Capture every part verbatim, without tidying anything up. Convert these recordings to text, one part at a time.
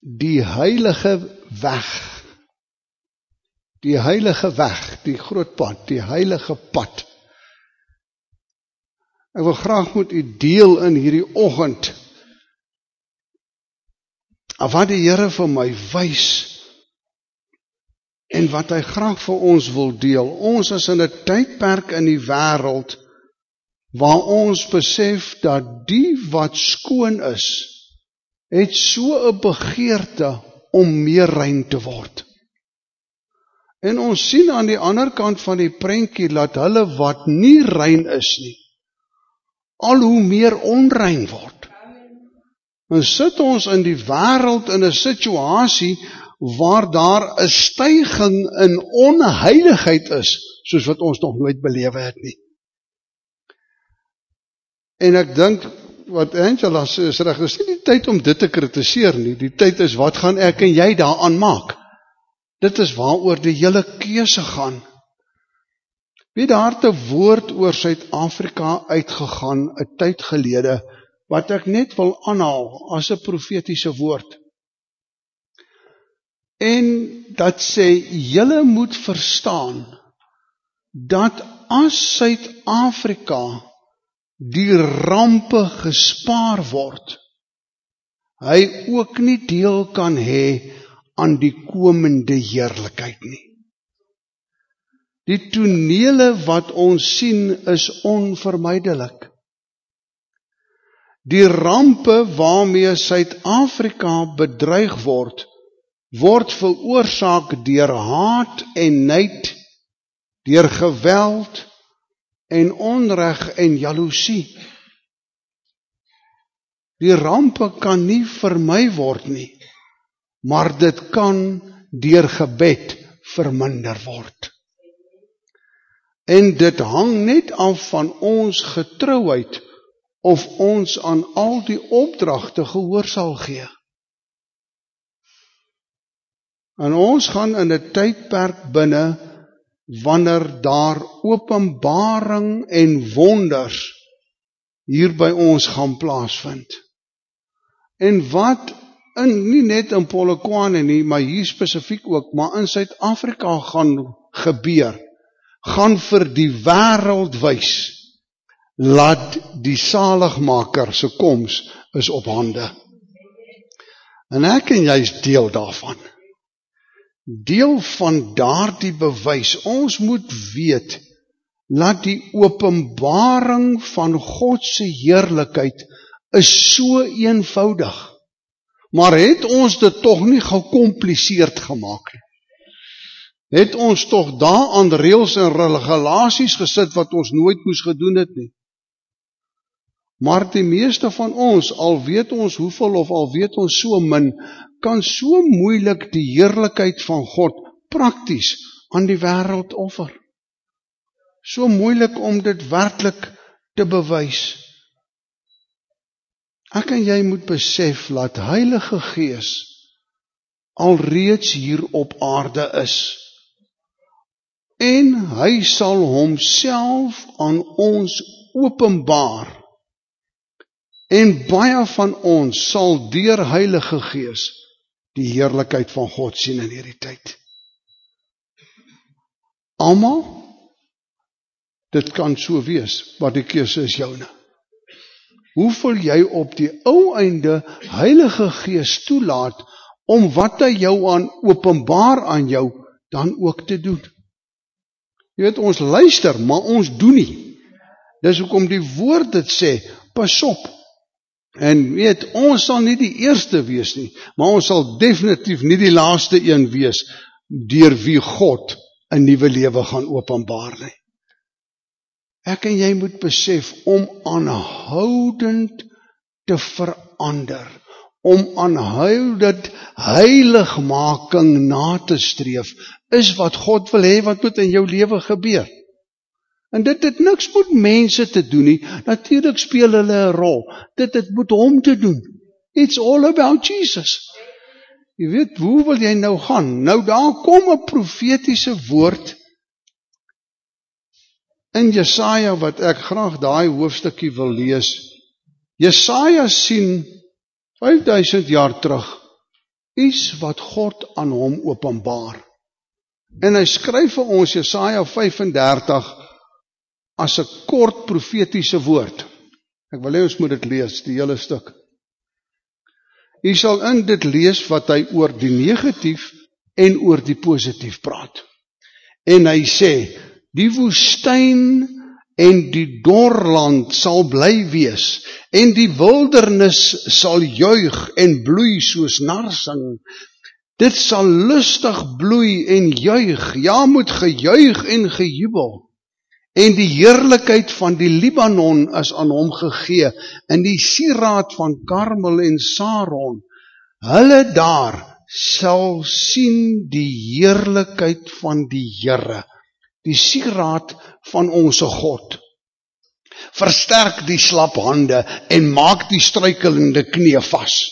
die heilige weg, die heilige weg, die groot pad, die heilige pad. Ek wil graag met u deel in hierdie oggend, wat die Here vir my wys, en wat hy graag vir ons wil deel. Ons is in 'n tydperk in die wêreld, waar ons besef dat die wat skoon is, het so 'n begeerte om meer rein te word. En ons sien aan die ander kant van die prentjie, dat hulle wat nie rein is nie, al hoe meer onrein word. En sit ons in die wêreld in 'n situasie, waar daar 'n styging in onheiligheid is, soos wat ons nog nooit belewe het nie. En ek dink, wat Angela sê is reg, dis nie die tyd om dit te kritiseer nie, die tyd is, wat gaan ek en jy daaraan maak? Dit is waaroor die hele keuse gaan. Weet, daar het 'n woord oor Suid-Afrika uitgegaan, 'n tyd gelede, wat ek net wil aanhaal, as 'n profetiese woord. En dat sê, julle moet verstaan, dat as Suid-Afrika die rampe gespaar word, hy ook nie deel kan hê aan die komende heerlikheid nie. Die tonele wat ons sien is onvermydelik. Die rampe waarmee Suid-Afrika bedreig word, word veroorsaak deur haat en nyd, deur geweld en onreg en jaloesie. Die rampe kan nie vermy word nie, maar dit kan deur gebed verminder word. En dit hang net af van ons getrouheid, of ons aan al die opdragte gehoor sal gee. En ons gaan in 'n tydperk binne, wanneer daar openbaring en wonders hier by ons gaan plaasvind. En wat, in, nie net in Polokwane nie, maar hier spesifiek ook, maar in Suid-Afrika gaan gebeur, gaan vir die wêreld wys, laat die saligmaker se koms is op hande. En ek en jy is deel daarvan. Deel van daardie bewys. Ons moet weet, dat die openbaring van God se heerlikheid is so eenvoudig. Maar het ons dit tog nie gekompliseerd gemaak nie? Het ons tog daaraan reëls en regulasies gesit wat ons nooit moes gedoen het nie? Maar die meeste van ons, al weet ons hoeveel of al weet ons so min, kan so moeilik die heerlikheid van God prakties aan die wêreld offer. So moeilik om dit werklik te bewys. Ek en jy moet besef dat Heilige Gees alreeds hier op aarde is. En hy sal homself aan ons openbaar. En baie van ons sal deur Heilige Gees die heerlikheid van God sien in hierdie tyd. Almal, dit kan so wees, maar die keuse is joune. Hoe wil jy op die ou einde Heilige Gees toelaat om wat hy jou aan openbaar aan jou dan ook te doen? Jy weet, ons luister, maar ons doen nie. Dis hoekom die woord dit sê, pas op. En weet, ons sal nie die eerste wees nie, maar ons sal definitief nie die laaste een wees, deur wie God 'n nuwe lewe gaan openbaar nie. Ek en jy moet besef, om aanhoudend te verander, om aanhoudend heiligmaking na te streef, is wat God wil hê wat moet in jou lewe gebeur. En dit het niks met mense te doen nie, natuurlik speel hulle 'n rol, dit het met hom te doen. It's all about Jesus. Jy weet, hoe wil jy nou gaan? Nou daar kom 'n profetiese woord in Jesaja, wat ek graag daai hoofstukkie wil lees. Jesaja sien vyfduisend jaar terug iets wat God aan hom openbaar. En hy skryf vir ons Jesaja vyf-en-dertig as 'n kort profetiese woord. Ek wil hê ons moet dit lees, die hele stuk. U sal in dit lees wat hy oor die negatief en oor die positief praat. En hy sê, die woestyn en die dorland sal bly wees, en die wildernis sal juig en bloei soos narsing. Dit sal lustig bloei en juig, ja, moet gejuig en gejubel. En die heerlikheid van die Libanon is aan hom gegee, en die sieraad van Karmel en Saron. Hulle daar sal sien die heerlikheid van die Here, die sieraad van onse God. Versterk die slap hande en maak die struikelende knie vas.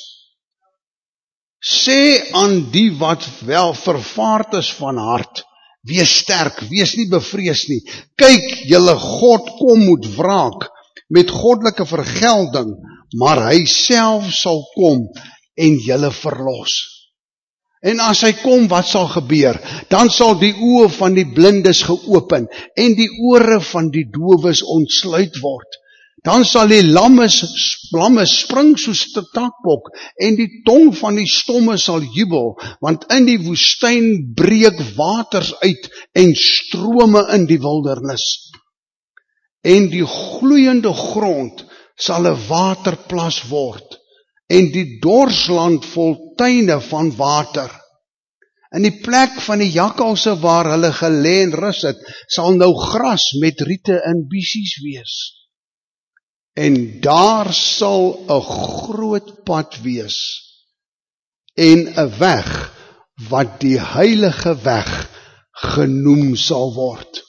Sê aan die wat wel vervaard is van hart, wees sterk, wees nie bevrees nie. Kyk, julle God kom moet wraak met goddelike vergelding, maar hy self sal kom en julle verlos. En as hy kom, wat sal gebeur? Dan sal die oë van die blindes geopen en die ore van die dowes ontsluit word. Dan sal die lammes, lammes spring soos 'n takbok en die tong van die stomme sal jubel, want in die woestyn breek waters uit en strome in die wildernis. En die gloeiende grond sal 'n waterplas word en die dorsland vol tuine van water. In die plek van die jakkalse waar hulle gelê en rus het, sal nou gras met riete en biesies wees. En daar sal 'n groot pad wees en 'n weg wat die heilige weg genoem sal word.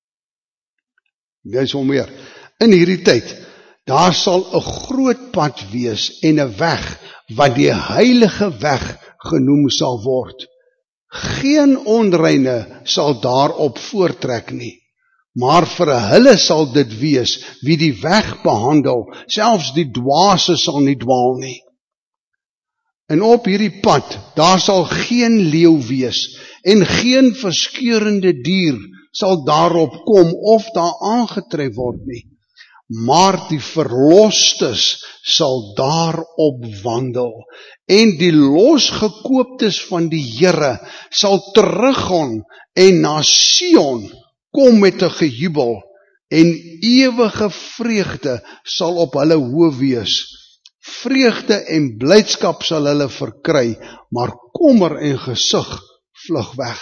Dis hom weer. In hierdie tyd, daar sal 'n groot pad wees en 'n weg wat die heilige weg genoem sal word. Geen onreine sal daarop voortrek nie, maar vir hulle sal dit wees wie die weg behandel, selfs die dwaase sal nie dwaal nie. En op hierdie pad, daar sal geen leeu wees en geen verskeurende dier sal daarop kom of daar aangetref word nie, maar die verlostes sal daarop wandel, en die losgekooptes van die Here sal teruggaan en na Sion kom met 'n gejubel, en ewige vreugde sal op hulle hoof wees. Vreugde en blydskap sal hulle verkry, maar kommer en gesig vlug weg.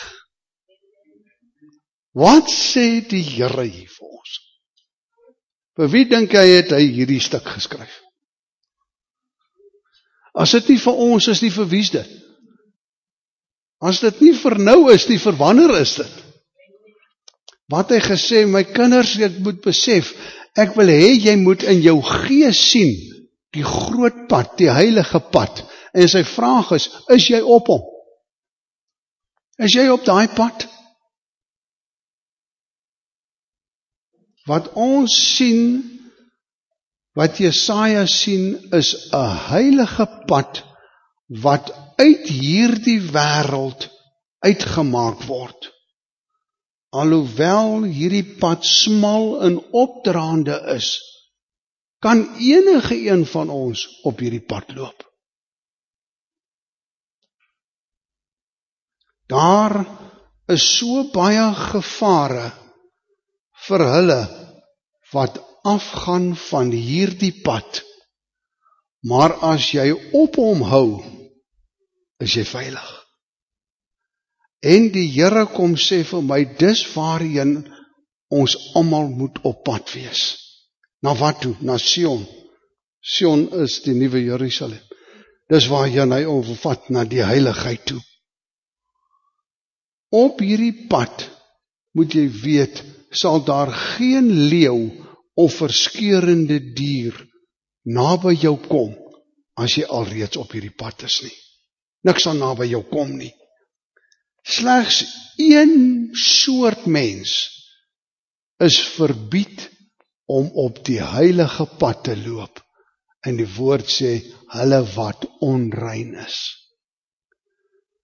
Wat sê die Here hier vir ons? Vir wie dink hy het hy hierdie stuk geskryf? As dit nie vir ons is nie, vir wie is dit? As dit nie vir nou is nie, vir wanneer is dit? Wat hy gesê, my kinders, ek moet besef, ek wil hê jy moet in jou gees sien, die groot pad, die heilige pad, en sy vraag is, is jy op hom? Is jy op daai pad? Wat ons sien, wat Jesaja sien, is 'n heilige pad, wat uit hierdie wêreld uitgemaak word. Alhoewel hierdie pad smal en opdraande is, kan enige een van ons op hierdie pad loop. Daar is so baie gevare vir hulle wat afgaan van hierdie pad, maar as jy op hom hou, is jy veilig. En die Here kom sê vir my, dis waarheen ons almal moet op pad wees. Na wat toe? Na Sion. Sion is die nuwe Jerusalem. Dis waarheen hy ons vat, na die heiligheid toe. Op hierdie pad, moet jy weet, sal daar geen leeu of verskeurende dier naby jou kom, as jy alreeds op hierdie pad is nie. Niks sal naby jou kom nie. Slegs een soort mens is verbied om op die heilige pad te loop. En die woord sê, hulle wat onrein is.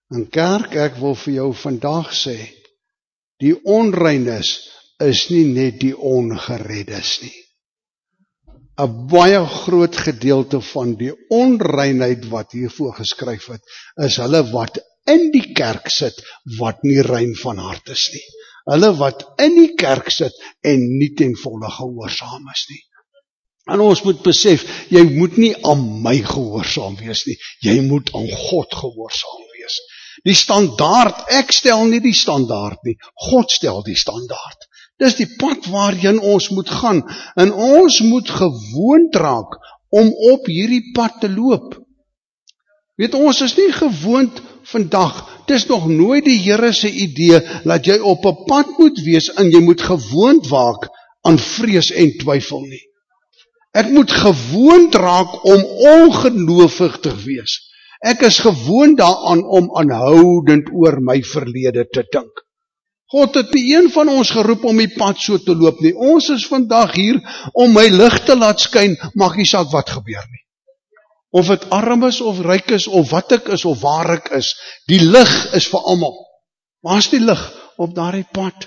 En kerk, ek wil vir jou vandag sê, die onreines is nie net die ongereddes nie. 'n Baie groot gedeelte van die onreinheid wat hier voorgeskryf het, is hulle wat in die kerk sit, wat nie rein van hart is nie. Hulle wat in die kerk sit en nie ten volle gehoorsaam is nie. En ons moet besef, jy moet nie aan my gehoorsaam wees nie, jy moet aan God gehoorsaam wees. Die standaard, ek stel nie die standaard nie, God stel die standaard. Dis die pad waarheen ons moet gaan, en ons moet gewoond raak om op hierdie pad te loop. Weet, ons is nie gewoond vandag, dis nog nooit die Here se idee, dat jy op 'n pad moet wees, en jy moet gewoond raak aan vrees en twyfel nie. Ek moet gewoond raak om ongeloofig te wees. Ek is gewoond daaraan om aanhoudend oor my verlede te dink. God het nie een van ons geroep om die pad so te loop nie. Ons is vandag hier om my lig te laat skyn, maak nie saak wat gebeur nie. Of het arm is of ryk is, of wat ek is of waar ek is, die lig is vir almal. Waar is die lig op daardie pad?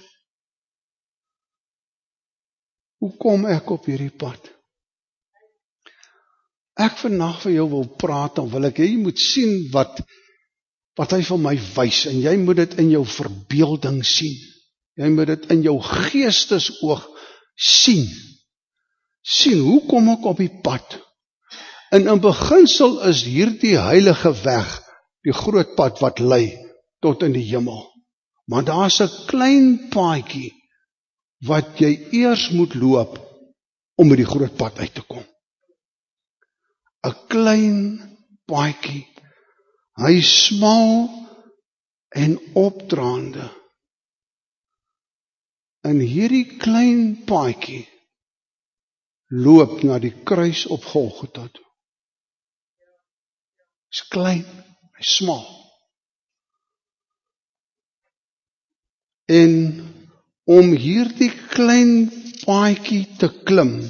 Hoe kom ek op hierdie pad? Ek vandag vir jou wil praat, dan wil ek, jy moet sien wat, wat hy vir my wys, en jy moet dit in jou verbeelding sien. Jy moet dit in jou geestesoog sien. Sien, hoe kom ek op die pad? En in beginsel is hierdie heilige weg, die groot pad wat lei tot in die hemel. Maar daar's 'n klein paadjie, wat jy eers moet loop, om by die groot pad uit te kom. 'n klein paadjie, hy smal en opdraande. En hierdie klein paadjie loop na die kruis op Golgotha toe. Is klein, hy smal. En om hierdie klein paadjie te klim,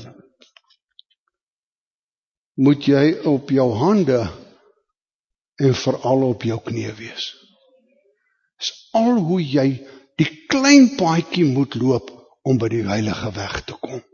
moet jy op jou hande en veral op jou knie wees. Dis al hoe jy die klein paadjie moet loop om by die heilige weg te kom.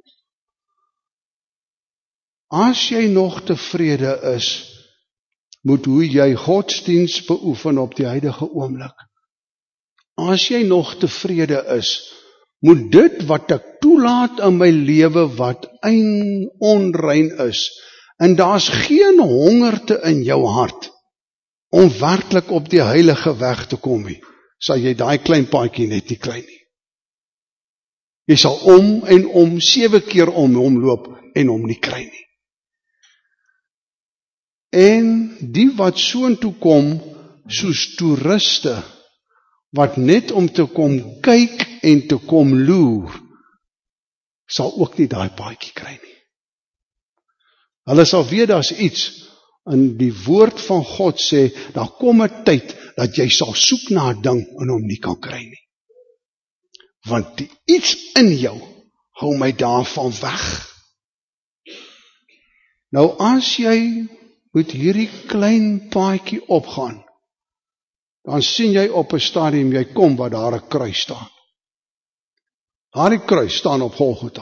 As jy nog tevrede is met hoe jy godsdiens beoefen op die huidige oomblik, as jy nog tevrede is met dit wat ek toelaat in my lewe wat ein onrein is, en daar's geen hongerte in jou hart om werklik op die heilige weg te kom nie, sal jy daai klein paadjie net nie kry nie. Jy sal om en om, sewe keer om hom loop en hom nie kry nie. En die wat soontoe kom, soos toeriste, wat net om te kom kyk en te kom loer, sal ook nie daai paadjie kry nie. Hulle sal weet daar's iets, en die woord van God sê, daar kom 'n tyd, dat jy sal soek na 'n ding, en hom nie kan kry nie. Want die iets in jou, hou my daarvan weg. Nou as jy met hierdie klein paadjie opgaan, dan sien jy op 'n stadium, jy kom waar daar 'n kruis staan. Daardie kruis staan op Golgotha.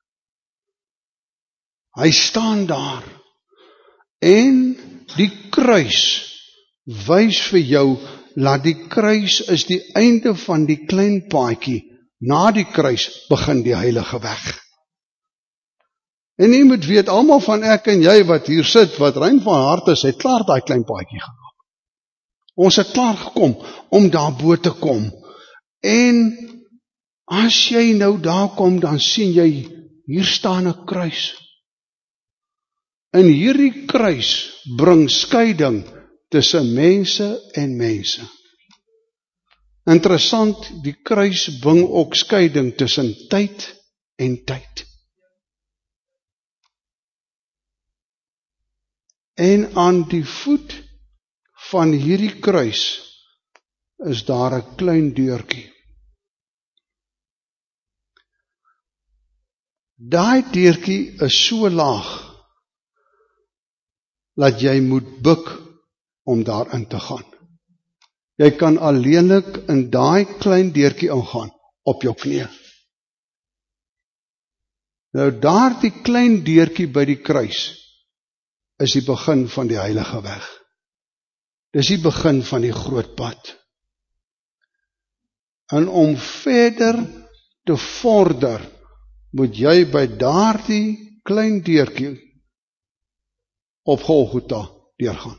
Hy staan daar, en die kruis wys vir jou, dat die kruis is die einde van die klein paadjie, na die kruis begin die heilige weg. En jy moet weet, almal van ek en jy wat hier sit, wat rein van hart is, het klaar daai klein paadjie geloop. Ons het klaar gekom, om daarbo te kom. En as jy nou daar kom, dan sien jy, hier staan 'n kruis. En hierdie kruis bring skeiding tussen mense en mense. Interessant, die kruis bring ook skeiding tussen tyd en tyd. En aan die voet van hierdie kruis is daar 'n klein deurtjie. Daai deurtjie is so laag, dat jy moet buk om daarin te gaan. Jy kan alleenlik in daai klein deurtjie ingaan, op jou knie. Nou daardie klein deurtjie by die kruis, is die begin van die heilige weg. Dis die begin van die groot pad. En om verder te vorder, moet jy by daardie klein deurtjie op Golgotha deurgaan.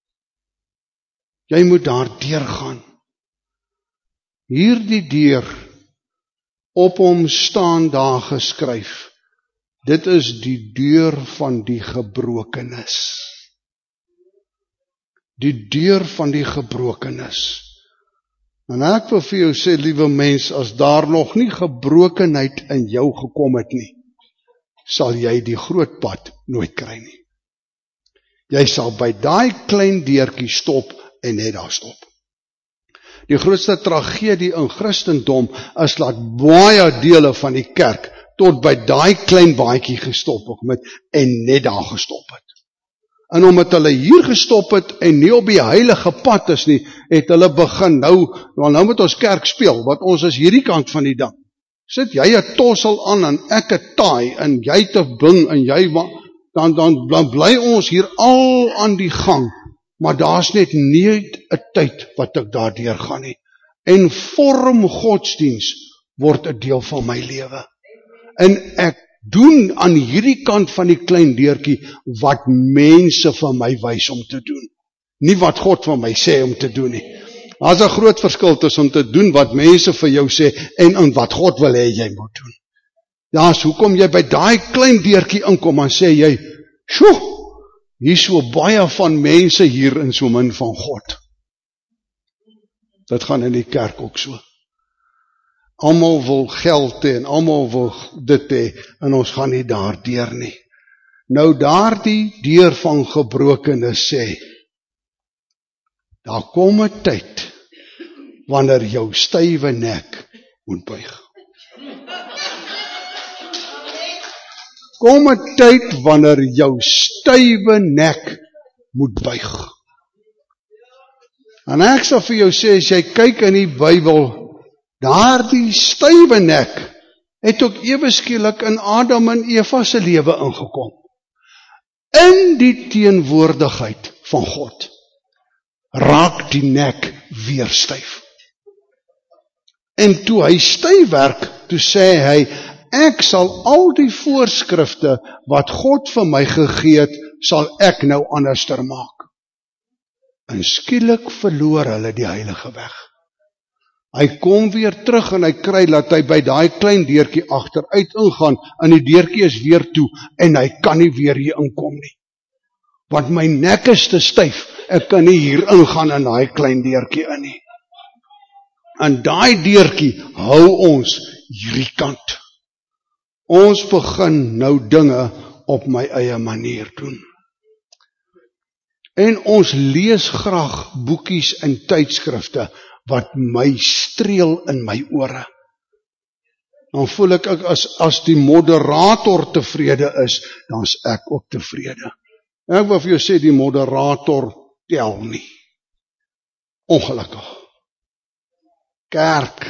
Jy moet daar deurgaan. Hierdie deur, op hom staan daar geskryf, dit is die deur van die gebrokenis. Die deur van die gebrokenis. En ek wil vir jou sê, liewe mens, as daar nog nie gebrokenheid in jou gekom het nie, sal jy die groot pad nooit kry nie. Jy sal by daai klein deurtjie stop en net daar stop. Die grootste tragedie in Christendom is dat baie dele van die kerk tot by daai klein baadjie gestop het en net daar gestop het. En omdat hulle hier gestop het en nie op die heilige pad is nie, het hulle begin, nou, nou moet ons kerk speel, want ons is hierdie kant van die dam. Sit jy 'n tossel aan en ek 'n taai en jy te bing en jy, dan, dan, dan bly ons hier al aan die gang, maar daar's net nie 'n tyd wat ek daardeur gaan nie. En vorm godsdiens word 'n deel van my lewe. En ek doen aan hierdie kant van die klein deurtjie wat mense vir my wys om te doen. Nie wat God vir my sê om te doen nie. Daar's 'n groot verskil tussen om te doen wat mense vir jou sê en in wat God wil hê jy moet doen. Daar's hoekom jy by daai klein deurtjie inkom en sê jy, "Sjoe, hier is so baie van mense hier en so min van God." Dit gaan in die kerk ook so. Almal wil geld hê en almal wil dit hê en ons gaan nie daar deur nie. Nou daardie deur van gebrokenis sê, daar kom 'n tyd wanneer jou stywe nek moet buig. Kom 'n tyd wanneer jou stywe nek moet buig. En ek sal vir jou sê, as jy kyk in die Bybel, daardie stywe nek het ook ewe skielik in Adam en Eva se lewe ingekom. In die teenwoordigheid van God raak die nek weer styf. En toe hy styf werk, toe sê hy, ek sal al die voorskrifte wat God vir my gegee het, sal ek nou anderster maak. En skielik verloor hulle die heilige weg. Hy kom weer terug en hy kry dat hy by daai klein deurtjie agteruit ingaan en die deurtjie is weer toe en hy kan nie weer hier inkom nie. Want my nek is te styf, ek kan nie hier ingaan in daai klein deurtjie in nie. En daai deurtjie hou ons hierdie kant. Ons begin nou dinge op my eie manier doen. En ons lees graag boekies en tydskrifte wat my streel in my ore. Dan voel ek as, as die moderator tevrede is, dan is ek ook tevrede. Ek wil vir jou sê, die moderator tel nie. Ongelukkig. Kerk.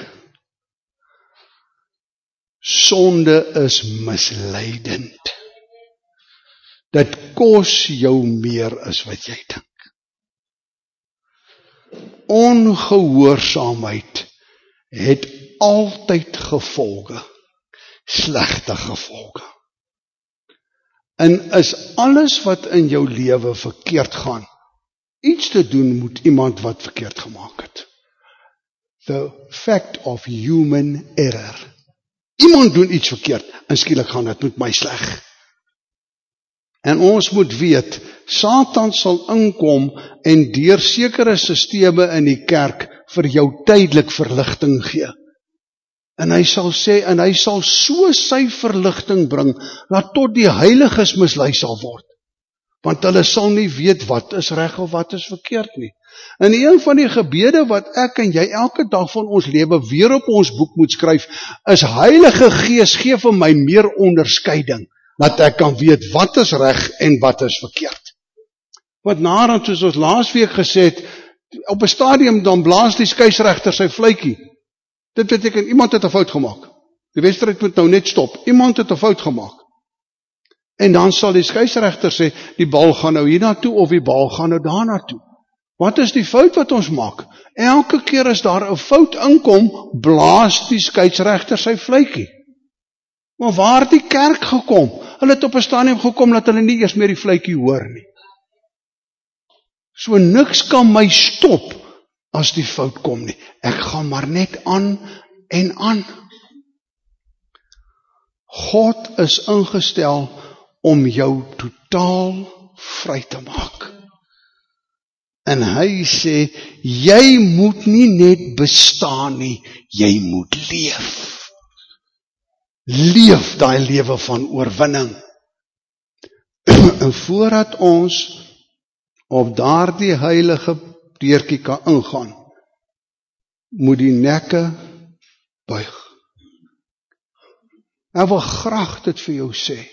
Sonde is misleidend. Dit kos jou meer as wat jy dink. Ongehoorsaamheid het altyd gevolge, slegte gevolge. En is alles wat in jou lewe verkeerd gaan, iets te doen met iemand wat verkeerd gemaak het. The fact of human error. Iemand doen iets verkeerd, en skielik gaan dit met my sleg. En ons moet weet, Satan sal inkom en deur sekere sisteme in die kerk vir jou tydelik verligting gee. En hy sal sê, en hy sal so sy verligting bring, dat tot die heiliges mislei sal word. Want hulle sal nie weet wat is reg of wat is verkeerd nie. En een van die gebede wat ek en jy elke dag van ons lewe weer op ons boek moet skryf, is Heilige Gees, gee vir my meer onderskeiding, dat ek kan weet wat is reg en wat is verkeerd. Wat naderhand, soos ons laasweek gesê het, Op 'n stadium dan blaas die skeieregter sy fluitjie. Dit beteken iemand het 'n fout gemaak. Die wedstryd moet nou net stop. Iemand het 'n fout gemaak. En dan sal die skeieregter sê, die bal gaan nou hiernatoe of die bal gaan nou daarnatoe. Wat is die fout wat ons maak? Elke keer as daar 'n fout inkom, blaas die skeieregter sy fluitjie. Maar waar het die kerk gekom? Hulle het op 'n stadium gekom dat hulle nie eers meer die fluitjie hoor nie. So niks kan my stop as die fout kom nie. Ek gaan maar net aan en aan. God is ingestel om jou totaal vry te maak. En hy sê, jy moet nie net bestaan nie, jy moet leef. Leef daai lewe van oorwinning. En voordat ons op daardie heilige deurtjie kan ingaan, moet die nekke buig. Ek wil graag dit vir jou sê,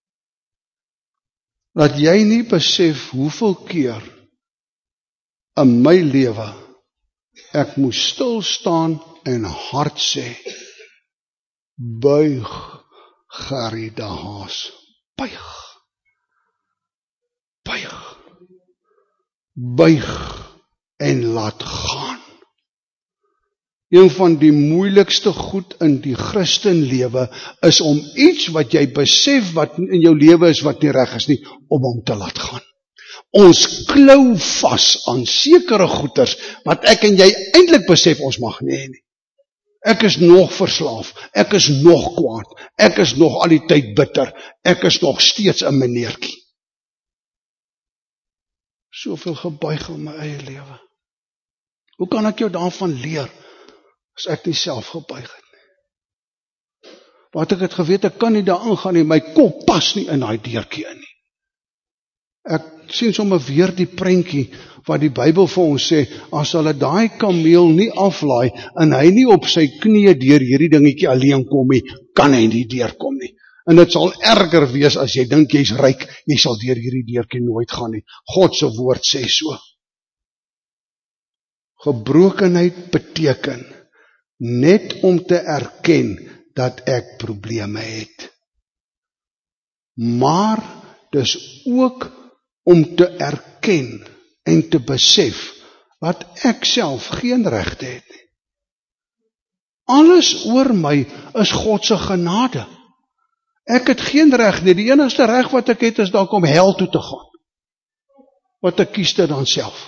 dat jy nie besef hoeveel keer in my lewe ek moes stil staan en hard sê, buig Gerrie de Haas, buig, buig, buig en laat gaan. Een van die moeilikste goed in die Christenlewe is om iets wat jy besef wat in jou lewe is wat nie reg is nie, om hom te laat gaan. Ons klou vas aan sekere goeders wat ek en jy eintlik besef ons mag nie hê nie. Ek is nog verslaaf, ek is nog kwaad, ek is nog al die tyd bitter, ek is nog steeds 'n meneertjie. Soveel gebuig in my eie lewe. Hoe kan ek jou daarvan leer as ek nie self gebuig het nie? Wat ek het geweet, ek kan nie daar ingaan nie, my kop pas nie in daai deurtjie in nie. Ek sien sommer weer die prentjie wat die Bybel vir ons sê, as hulle daai kameel nie aflaai en hy nie op sy knieë deur hierdie dingetjie alleen kom nie, kan hy nie deurkom nie. En dit sal erger wees as jy dink jy's ryk, jy sal deur hierdie deurtjie nooit gaan nie. God se woord sê so. Gebrokenheid beteken net om te erken dat ek probleme het. Maar dis ook om te erken en te besef dat ek self geen regte het nie. Alles oor my is God se genade. Ek het geen reg nie. Die enigste reg wat ek het is dalk om hel toe te gaan. Wat ek kies dit dan self.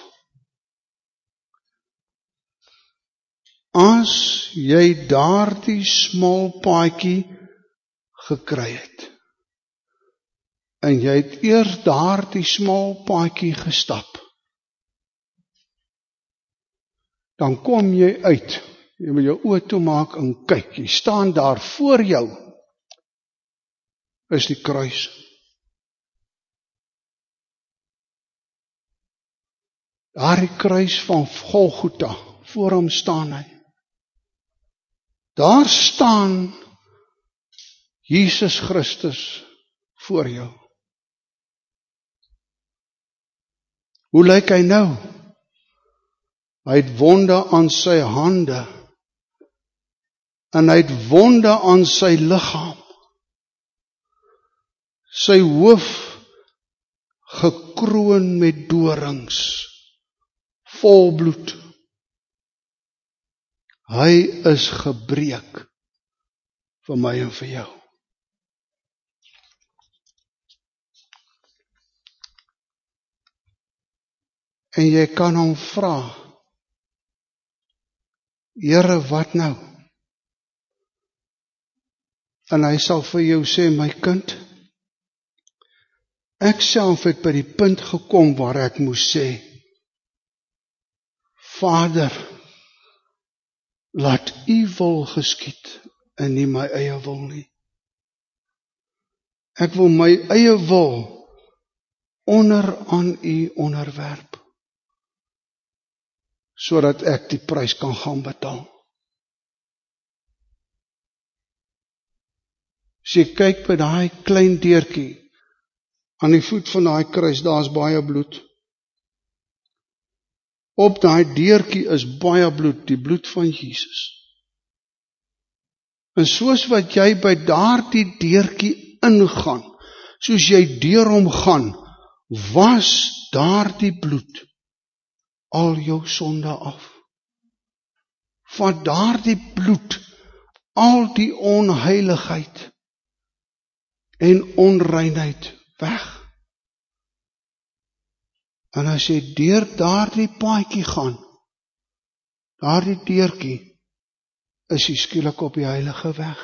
As jy daardie smal paadjie gekry het, en jy het eers daardie smal paadjie gestap, dan kom jy uit, jy moet jou oë toemaak en kyk, jy staan daar voor jou, is die kruis. Daar die kruis van Golgotha, voor hom staan hy. Daar staan Jesus Christus voor jou. Hoe lyk hy nou? Hy het wonde aan sy hande en hy het wonde aan sy liggaam. Sy hoof gekroon met dorings, vol bloed. Hy is gebreek vir my en vir jou. En jy kan hom vra, Here, wat nou? En hy sal vir jou sê, my kind, ek self het by die punt gekom waar ek moes sê, Vader, laat u wil geskied en nie my eie wil nie. Ek wil my eie wil onder aan u onderwerp, sodat ek die prys kan gaan betaal. As jy kyk by daai klein deurtjie, aan die voet van daai kruis, daar's baie bloed. Op daai deurtjie is baie bloed, die bloed van Jesus. En soos wat jy by daardie deurtjie ingaan, soos jy deur hom gaan, was daardie bloed al jou sonde af. Van daardie bloed al die onheiligheid en onreinheid weg. En as jy deur daardie paadjie gaan, daardie deurtjie, is jy skielik op die heilige weg.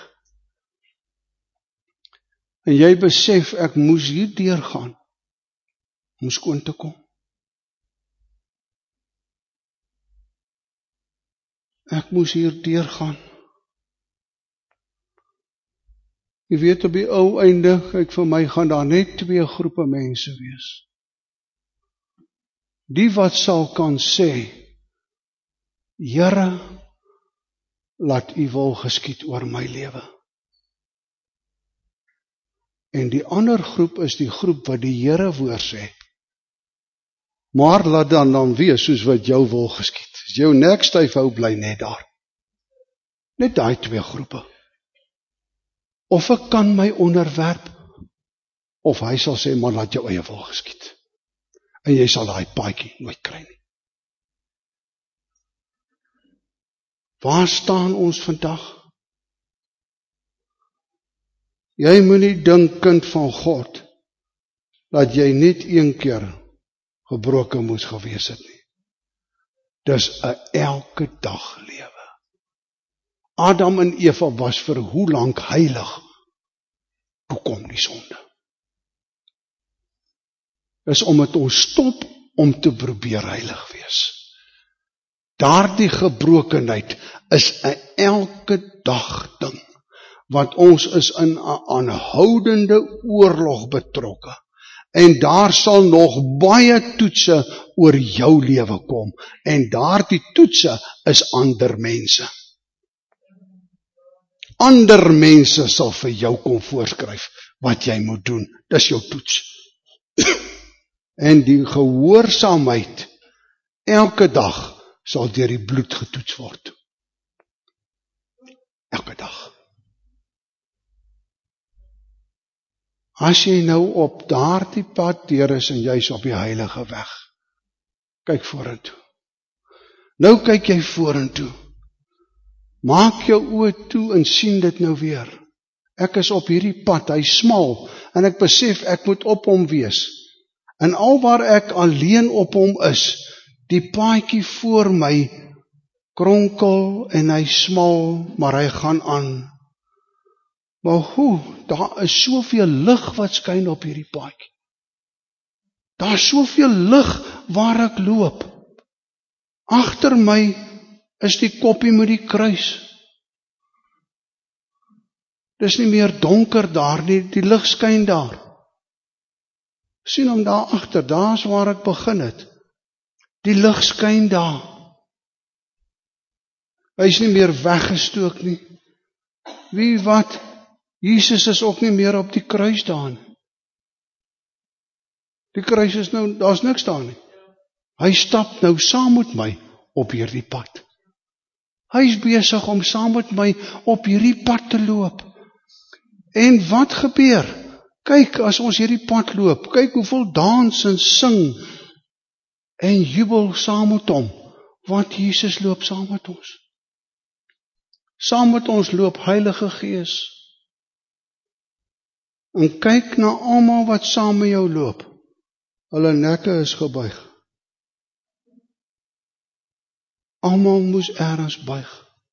En jy besef, ek moes hier deurgaan, om skoon te kom. Ek moes hier deurgaan. Jy weet, op die ou einde, kyk vir my, gaan daar net twee groepe mense wees. Die wat sal kan sê, Here, laat U wil geskied oor my lewe. En die ander groep is die groep wat die Here woord sê, maar laat dan dan wees soos wat jou wil geskied. As jou nek styf hou, bly net daar. Net daai twee groepe. Of ek kan my onderwerp, of hy sal sê, maar laat jou eie wil geskied. En jy sal daai paadjie nooit kry nie. Waar staan ons vandag? Jy moet nie dink, kind van God, dat jy net een keer gebroken moes gewees het nie. Dis 'n elke dag lewe. Adam en Eva was vir hoe lank heilig? Toe kom die sonde. Dis omdat ons stop om te probeer heilig wees. Daardie gebrokenheid is 'n elke dag ding, want ons is in 'n aanhoudende oorlog betrokke. En daar sal nog baie toetse oor jou lewe kom. En daardie toetse is ander mense. Ander mense sal vir jou kom voorskryf wat jy moet doen. Dis jou toets. En die gehoorsaamheid elke dag sal deur die bloed getoets word. Elke dag. As jy nou op daardie pad deur is en jy is op die heilige weg, kyk vorentoe. Nou kyk jy vorentoe. Maak jou oë toe en sien dit nou weer. Ek is op hierdie pad, hy is smal, en ek besef ek moet op hom wees. En alwaar ek alleen op hom is, die paadjie voor my kronkel en hy smal, maar hy gaan aan. Maar hoe, daar is soveel lig wat skyn op hierdie paadjie. Daar is soveel lig waar ek loop. Agter my is die koppie met die kruis. Dis nie meer donker daar nie, die lig skyn daar. Sien hom daar agter, daar is waar ek begin het. Die lig skyn daar. Hy is nie meer weggestook nie. Wie wat? Jesus is ook nie meer op die kruis daar nie. Die kruis is nou, daar is niks daar nie. Hy stap nou saam met my op hierdie pad. Hy is besig om saam met my op hierdie pad te loop. En wat gebeur? Kyk, as ons hierdie pad loop, kyk hoeveel dans en sing en jubel saam met hom, want Jesus loop saam met ons. Saam met ons loop Heilige Gees. En kyk na almal wat saam met jou loop. Hulle nekke is gebuig. Almal moes ergens buig.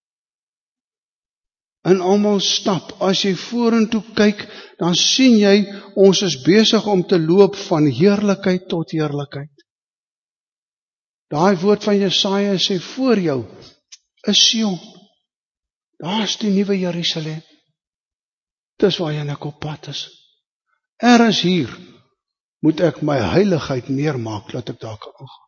En almal stap. As jy vorentoe kyk, dan sien jy, ons is besig om te loop van heerlikheid tot heerlikheid. Daai woord van Jesaja sê, voor jou is Sion. Daar is die nuwe Jerusalem. Dis waarheen ek op pad is. Ergens hier moet ek my heiligheid neermaak, laat ek daar kan aangaan.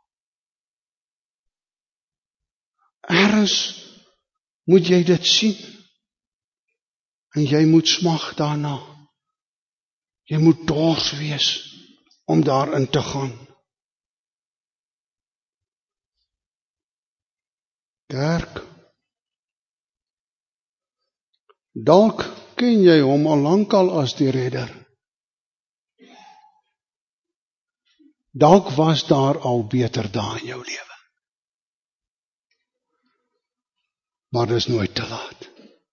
Ergens moet jy dit sien. En jy moet smag daarna. Jy moet dors wees om daarin te gaan. Kerk, dalk ken jy hom al lankal as die redder. Dalk was daar al beter dae in jou lewe. Maar dis nooit te laat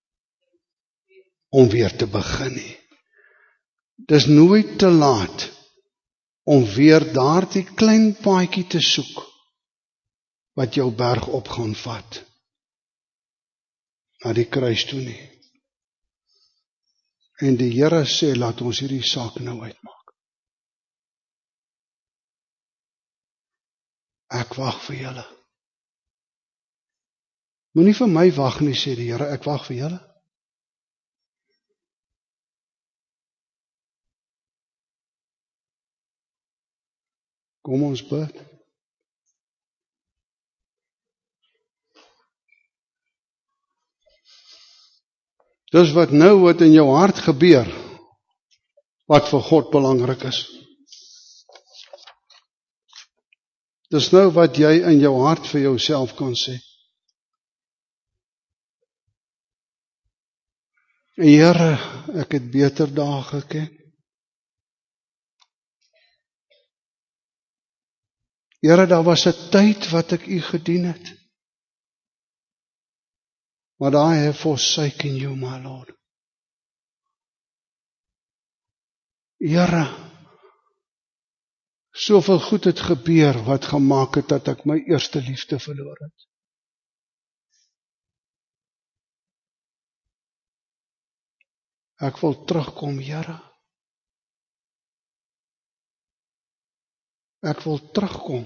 om weer te begin nie. Dis nooit te laat om weer daardie klein paadjie te soek wat jou berg op gaan vat na die kruis toe nie. En die Here sê, laat ons hierdie saak nou uitmaak. Ek wag vir julle. Moenie vir my wag nie, sê die Here, ek wag vir julle. Kom ons bid. Dis wat nou wat in jou hart gebeur, wat vir God belangrik is. Dis nou wat jy in jou hart vir jouself kan sê. Here, ek het beter dae geken. Here, daar was 'n tyd wat ek U gedien het. But I have forsaken you, my Lord. Here, soveel goed het gebeur wat gemaak het dat ek my eerste liefde verloor het. Ek wil terugkom, Here. Ek wil terugkom.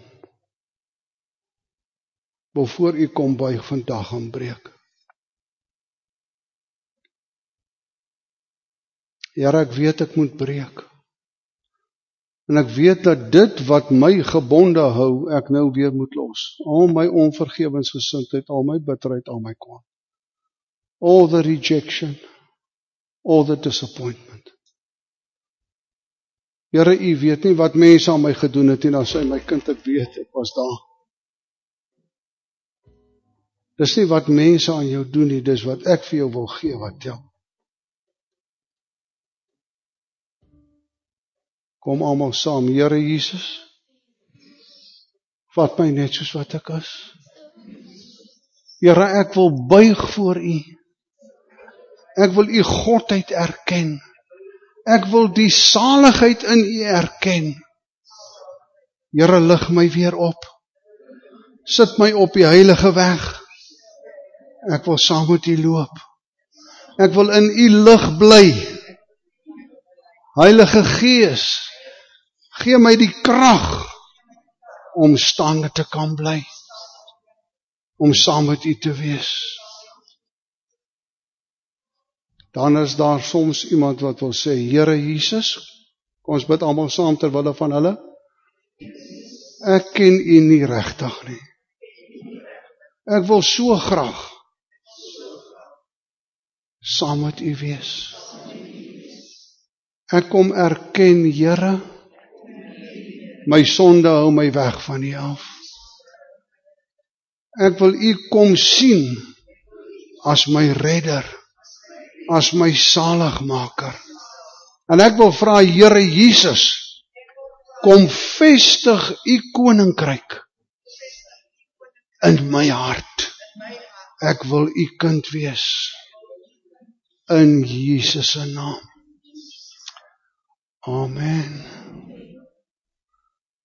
Voor U kom buig vandag en breek. Here, ek weet ek moet breek. En ek weet dat dit wat my gebonde hou, ek nou weer moet los. Al my onvergewensgesindheid, al my bitterheid, al my kwaad. All the rejection, all the disappointment. Here, U weet nie wat mense aan my gedoen het, en as hy my kind, ek weet, ek was daar. Dis nie wat mense aan jou doen nie, dis wat ek vir jou wil gee, wat tel. Kom almal saam, Here Jesus, vat my net soos wat ek is. Here, ek wil buig voor U. Ek wil U godheid erken. Ek wil die saligheid in U erken. Here, lig my weer op. Sit my op die heilige weg. Ek wil saam met U loop. Ek wil in U lig bly. Heilige Gees, gee my die krag om staande te kan bly. Om saam met U te wees. Dan is daar soms iemand wat wil sê, Here Jesus, kom ons bid almal saam ter wille van hulle. Ek ken U nie regtig nie. Ek wil so graag saam met U wees. Ek kom erken, Here, my sonde hou my weg van U af. Ek wil U kom sien as my redder, as my saligmaker. En ek wil vra, Here Jesus, kom vestig U koninkryk in my hart. Ek wil U kind wees. In Jesus se naam. Amen.